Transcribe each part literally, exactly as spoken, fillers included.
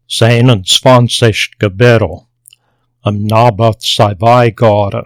zehnundzwanzig Kapitel am Naboth sei Weihgabe.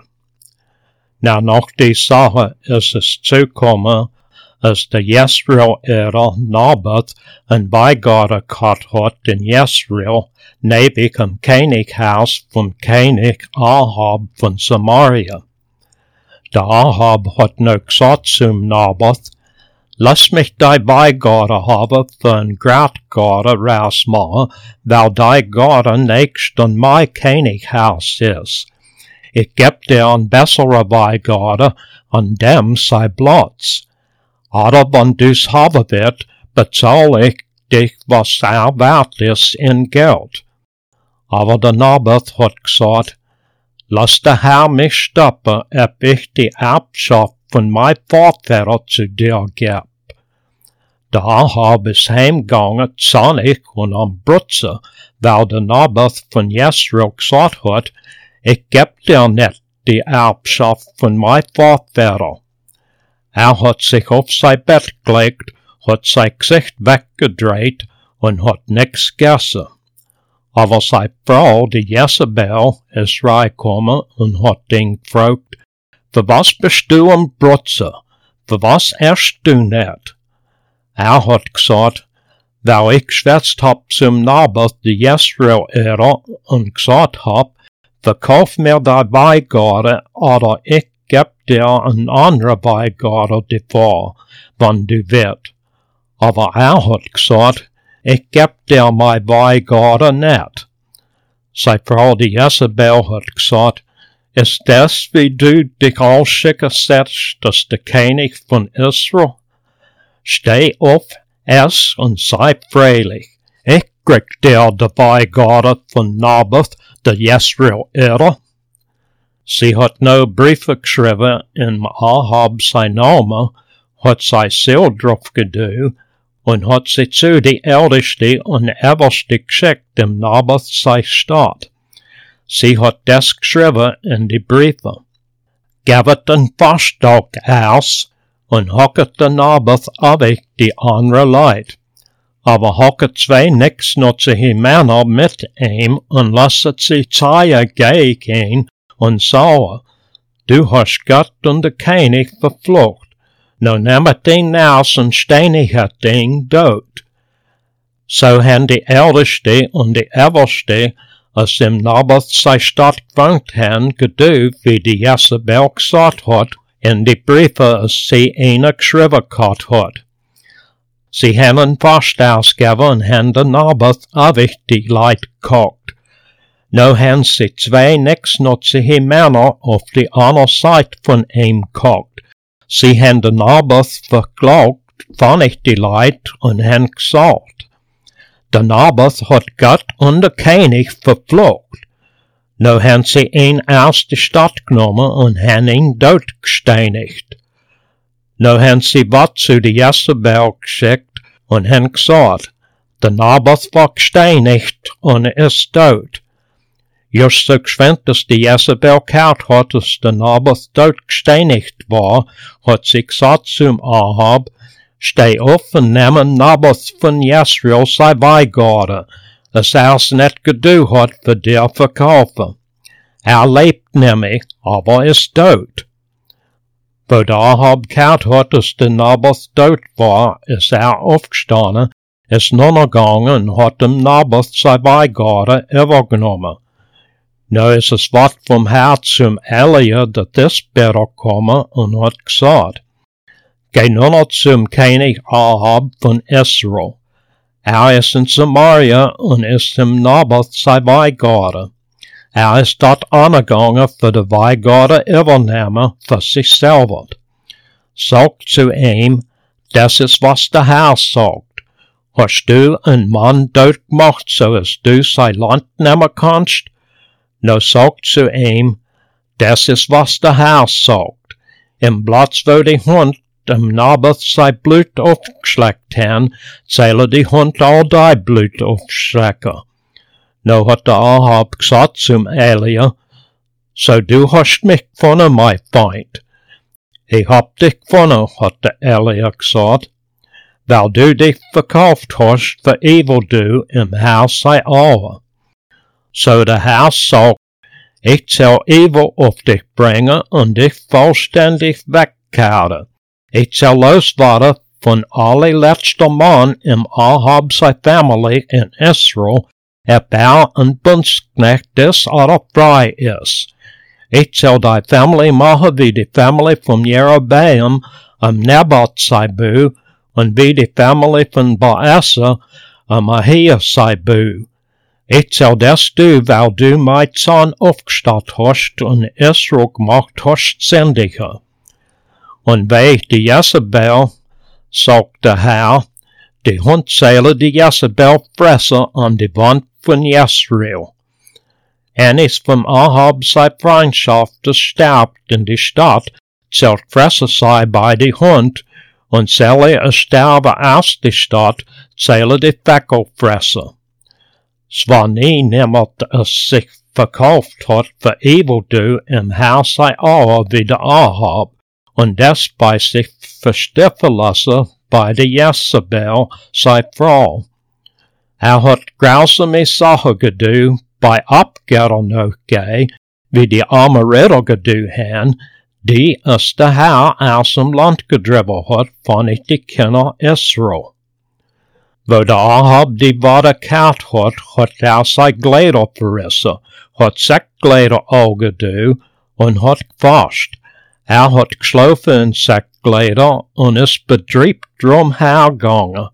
Now noch die Sache ist es zugekommen, als der Jezreel-Ära Naboth ein Weihgabe gehabt hat in Jezreel, neben dem Könighaus vom König Ahab von Samaria. Der Ahab hat noch gesagt zum Naboth, lass mich die Weihgabe haben für ein Gratgabe rausmachen, weil die Gabe nächst an mein Könighaus ist. Ich geb dir ein bessere Weihgabe, an dem sei Platz. Aber wenn du's haben wird, bezahl ich dich, was er wert ist in Geld. Aber der Naboth hat gesagt, lass der Herr mich stoppen, ob ich die Erbschaft von mein Vater zu dir geb. Der Ahab ist heimgegangen, zornig und am Brutze, weil der Naboth von Jezreel gesagt hat, ich geb dir nicht die Erbschaft von mein Vater. Er hat sich auf sein Bett gelegt, hat sein Gesicht weggedreht und hat nichts gegessen. Aber seine Frau, die Jezebel, ist reingekommen und hat ihn gefragt, für was bist du am Brutze? Für was erst du nicht? Er hat gesagt, weil ich geschwätzt hab zum Naboth die Jezreel-Ära und gesagt hab, verkauf mir die Weihgabe, oder ich geb dir ein andere Weihgabe davor, wenn du willst. Aber er hat gesagt, ich geb dir meine Weihgabe nicht. Seine Frau, die Jezebel, hat gesagt, ist das, wie du dich ausschicken setzt, dass der König von Israel? Steh auf, ess und sei fröhlich. Ich krieg dir die Weihgabe von Naboth, der Jezreel-Ära. Sie hat no Briefe geschrieben in Ahab sein Name, hat sein Seal drauf gedu und hat sie zu die Älteste und Everste geschickt im Naboth sei Stadt. Sie hat das geschrieben in die Briefe. Gebt den Fasttag aus und hocket den Naboth weg die andere Leid. Aber hocket zwei nichtsnutzige Männer mit ihm und lasset sie Zeichen gehen und sagen, du hast Gott und der König verflucht. Nun nehmet ihn aus und steinigt ihn tot. So haben die Älteste und die Everste, als im Naboth sei Stadt gewohnt haben, gedu, wie die Jezebel gesagt hat, in die Briefe, als sie eine geschrieben gehabt hat. Sie haben Fast ausgegeben und haben den Naboth ewig die Leid gekocht. Nun haben sie zwei nichtsnutzige Männer auf die andere Seite von ihm gekocht. Sie haben den Naboth verklagt, fand ich die Leid und haben gesagt, der Naboth hat Gott und der König verflucht. Nun haben sie ihn aus der Stadt genommen und haben ihn totgesteinigt. Nun haben sie was zu der Jezebel geschickt und haben gesagt, der Naboth war gesteinigt und er ist tot. Just so geschwind, dass die Jezebel gehört hat, dass der Naboth totgesteinigt war, hat sie gesagt zum Ahab, steh auf und nimm Naboth von Jezreel sei Weihgabe, dass er's nicht gedu hat für dir verkaufen. Er lebt nämlich, aber ist tot. Wo der Ahab gehört hat, dass der Naboth tot war, ist er aufgestanden, ist nun gegangen und hat dem Naboth sei Weihgabe übergenommen. Nun ist es Wort vom Herrn zum Elia, dass das Bitter komme und hat gesagt, geh nun zum König Ahab von Israel. Er ist in Samaria und ist im Naboth sei Weihgabe. Er ist dort angegangen für die Weihgabe übernehmen für sich selber. Sagt zu ihm, das ist was der Herr sagt. Hast du einen Mann tot gemacht, so dass du sein Land nehmen kannst? No sagt zu ihm, das ist was der Herr sagt. Im Platz, wo die Hund dem Naboth sei Blut aufgeschleckt haben, zähle die Hund all die Blut aufschrecken. No hat der Ahab gesagt zum Elia, so du hast mich gefunden, mein Feind. Ich hab dich gefunden, hat der Elia gesagt. weil du dich verkauft hast für evil du im Haus sei alle. So der Haus sagt, ich soll evil auf dich bringen und dich vollständig wegkehren. Ich soll loswerden von allerletzter Mann im Ahab sei Familie in Israel, erbau ein Bundsknecht des oder frei ist. Ich soll die Familie machen wie die Familie von Jerobeam am Nebat sei Bu und wie die Familie von Baasa am Ahia sei Bu. Ich soll das du, weil du mein Zorn aufgestellt hast und Israel gemacht hast sündiger. Und weil die Jezebel, sagt der Herr, die Hundzähle die Jezebel fressen an die Wand von Jezreel. Eines vom Ahab sei Freundschaft, das sterbt in die Stadt, zählt fressen sei bei die Hund, und zähle es sterbe aus die Stadt, zähle die Fackelfresser. Es war nie niemand, es sich verkauft hat für Evildu im Haus sei Ahab wie der Ahab, und das bei sich verstiffen lassen bei der Jezebel sei Frau. Er hat grausame Sachen gedu, bei Abgärern noch geh, wie die Amoriter gedu han, die es der Herr aus dem Land gedribbelt hat von ich die Kinder Israel. Wo der Ahab die Wade kaut hat, hat er sei Kleider verrissen, hat sech Kleider gedu und hat gefasst. Er hat geschlafen in sech Kleider und ist betriebt drum hergegangen.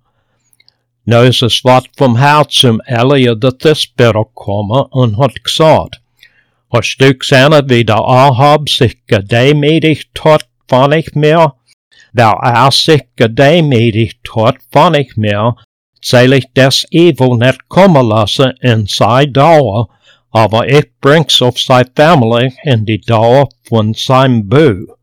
Nu ist es wat vom Herr zum Elia der Tisbitter gekommen und hat gesagt, hast du gesehen, wie der Ahab sich gedemütigt hat von ich mir? Weil er sich gedemütigt hat von ich mir, soll ich das Evil nicht kommen lassen in seine Dauer, aber ich bring's auf seine Familie in die Dauer von seinem Bu.